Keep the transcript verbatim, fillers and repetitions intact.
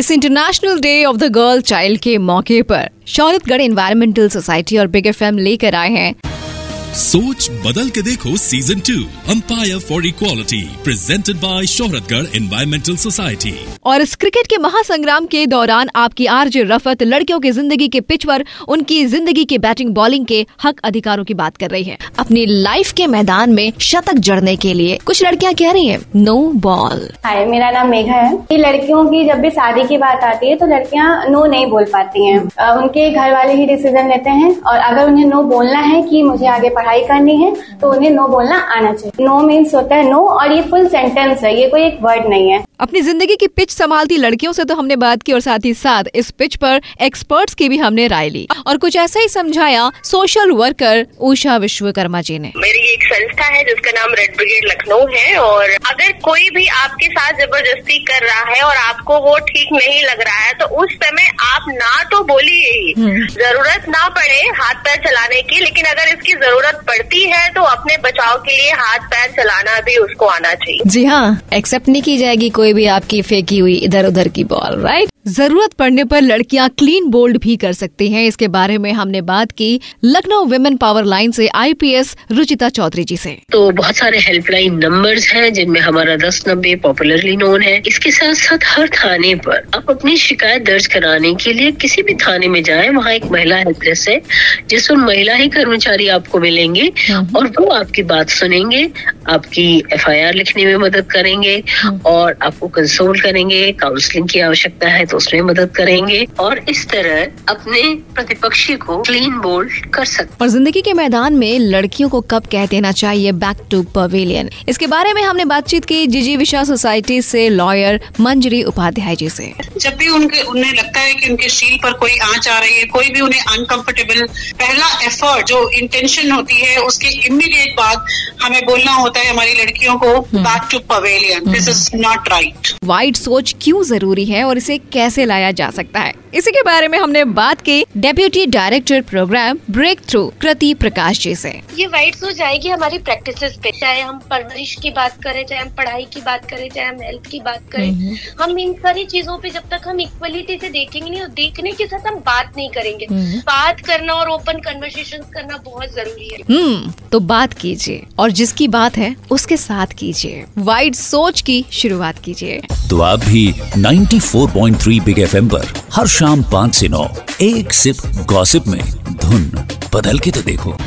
इस international day of the girl child के मौके पर शौहरतगढ़ एनवायरमेंटल सोसाइटी और बिग एफएम लेकर आए हैं सोच बदल के देखो season two, umpire for equality, presented by Shohratgarh environmental society. और इस क्रिकेट के महासंग्राम के दौरान आपकी आरजे रफत लड़कियों की जिंदगी के पिच पर उनकी जिंदगी के बैटिंग बॉलिंग के हक अधिकारों की बात कर रही है। अपनी लाइफ के मैदान में शतक जड़ने के लिए कुछ लड़कियां कह रही हैं नो बॉल। हाय, मेरा नाम मेघा है। ये लड़कियों की जब भी शादी की बात आती है तो लड़कियां नो नहीं बोल पाती हैं। उनके घर वाले ही डिसीजन लेते हैं और अगर उन्हें नो बोलना है कि मुझे आगे पढ़ाई करनी है तो उन्हें नो बोलना आना चाहिए। नो मीन्स होता है नो, और ये फुल सेंटेंस है, ये कोई एक वर्ड नहीं है। अपनी जिंदगी की पिच संभालती लड़कियों से तो हमने बात की और साथ ही साथ इस पिच पर एक्सपर्ट्स की भी हमने राय ली और कुछ ऐसा ही समझाया सोशल वर्कर उषा विश्वकर्मा जी ने। मेरी एक संस्था है जिसका नाम रेड ब्रिगेड लखनऊ है, और अगर कोई भी आपके साथ जबरदस्ती कर रहा है और आपको वो ठीक नहीं लग रहा है तो उस समय आप ना तो बोलिए ही, जरूरत ना पड़े हाथ पैर चलाने की, लेकिन अगर इसकी जरूरत पड़ती है तो अपने बचाव के लिए हाथ पैर चलाना भी उसको आना चाहिए। जी हाँ, एक्सेप्ट नहीं की जाएगी कोई भी आपकी फेंकी हुई इधर उधर की बॉल, राइट। जरूरत पड़ने पर लड़कियां क्लीन बोल्ड भी कर सकती हैं। इसके बारे में हमने बात की लखनऊ विमेन पावर लाइन से आईपीएस रुचिता चौधरी जी से। तो बहुत सारे हेल्पलाइन नंबर्स हैं जिनमें हमारा दस नब्बे पॉपुलरली नोन है। इसके साथ साथ हर थाने पर आप अपनी शिकायत दर्ज कराने के लिए किसी भी थाने में जाएं, वहाँ एक महिला हेल्प डेस्क है जिसमें महिला ही कर्मचारी आपको मिलेंगे और वो आपकी बात सुनेंगे, आपकी एफआईआर लिखने में मदद करेंगे और आपको कंसोल करेंगे। काउंसलिंग की आवश्यकता है तो उसमें मदद करेंगे और इस तरह अपने प्रतिपक्षी को क्लीन बोल्ड कर सकते। और जिंदगी के मैदान में लड़कियों को कब कह देना चाहिए बैक टू पवेलियन, इसके बारे में हमने बातचीत की जिजी विशा सोसाइटी से लॉयर मंजरी उपाध्याय जी से। जब भी उनके उन्हें लगता है कि उनके शील पर कोई आंच आ रही है, कोई भी उन्हें अनकंफर्टेबल, पहला एफर्ट जो इंटेंशन होती है उसके इमीडिएट बाद हमें बोलना होता है हमारी लड़कियों को back to pavilion, this is not right. Wide सोच क्यों जरूरी है और इसे कैसे लाया जा सकता है, इसी के बारे में हमने बात की deputy director programme breakthrough Kriti Prakash ji से। ये वाइड सोच आएगी हमारी प्रैक्टिसेस पे, चाहे हम परवरिश की बात करें, चाहे हम पढ़ाई की बात करें, चाहे हम हेल्थ की बात करें। हम इन सारी चीजों पे जब तक हम इक्वलिटी से देखेंगे नहीं और देखने के साथ हम बात नहीं करेंगे, बात करना और ओपन कन्वर्सेशन करना बहुत जरूरी है। हम्म तो बात कीजिए और जिसकी बात है उसके साथ कीजिए, वाइड सोच की शुरुआत कीजिए। तो आप भी चौरानवे पॉइंट तीन बिग एफएम पर हर शाम पाँच से नौ एक सिप गॉसिप में धुन बदल के तो देखो।